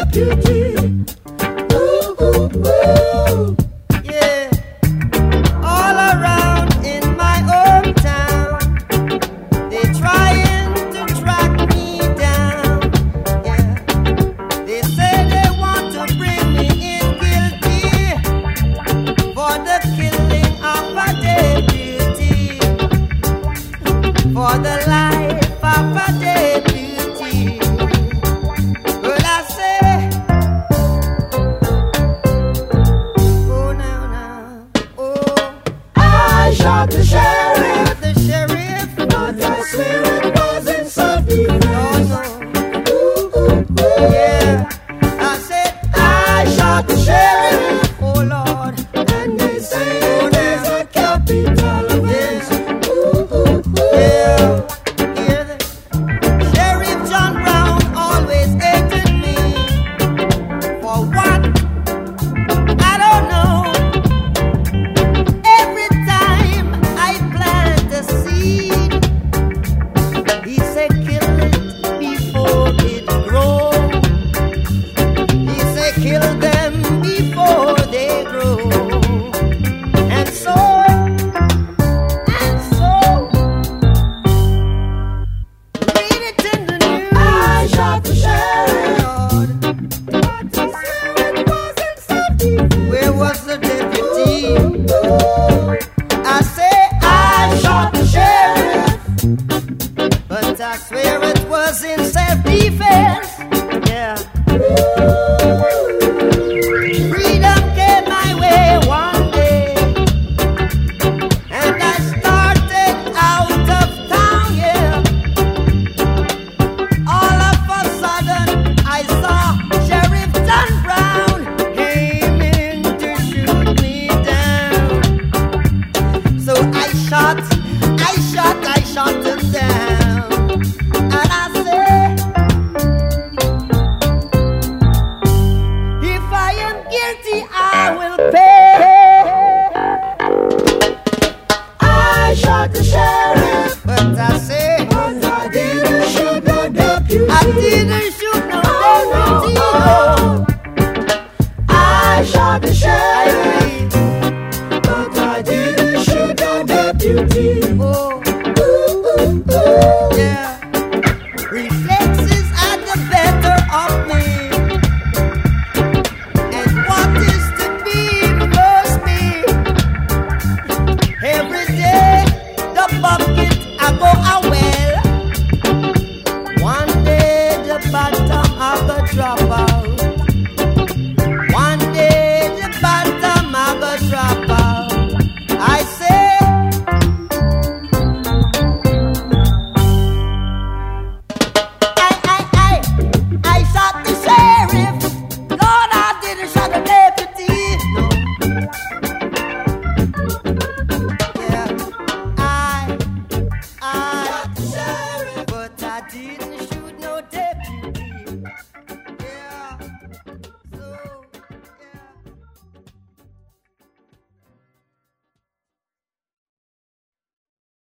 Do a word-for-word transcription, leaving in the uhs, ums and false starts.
deputy. Ooh, ooh, ooh. Yeah. All around in my hometown, they trying to track me down. Yeah. They say they want to bring me in guilty for the killing of a deputy, for the life of a deputy. Well, I say, oh now now, oh, I shot the sheriff, the sheriff, but I swear it was in self-defense. oh no, Ooh, ooh, ooh. yeah. I said, I shot the sheriff, oh Lord, and they say it is a capital offense. Ooh, ooh, ooh. yeah. Hear the Sheriff John Brown always hated me. For what? I don't know. Every time I plant a seed, he said kill it before it grows. He said kill them before they grow. And so, and so, read it in the news. I shot the sheriff, Lord, but I swear it was in self-defense. where was the deputy? Ooh, I say I shot the sheriff, but I swear it was in self-defense. Yeah. Freedom came my way one day, and I started out of town. Yeah. All of a sudden, I saw Sheriff John Brown aiming to shoot me down. So I shot, I shot, I shot him down. And I said, if I am guilty, I will pay. I shot the sheriff, But I say, but I didn't shoot the deputy. I didn't shoot no Oh, deputy. no, oh. I shot the I sheriff, did. but I didn't shoot the deputy. Oh, Ooh, ooh, ooh. yeah. Reflexes are the better of me. And what is to be must be. Every day the bucket I go a well. One day the body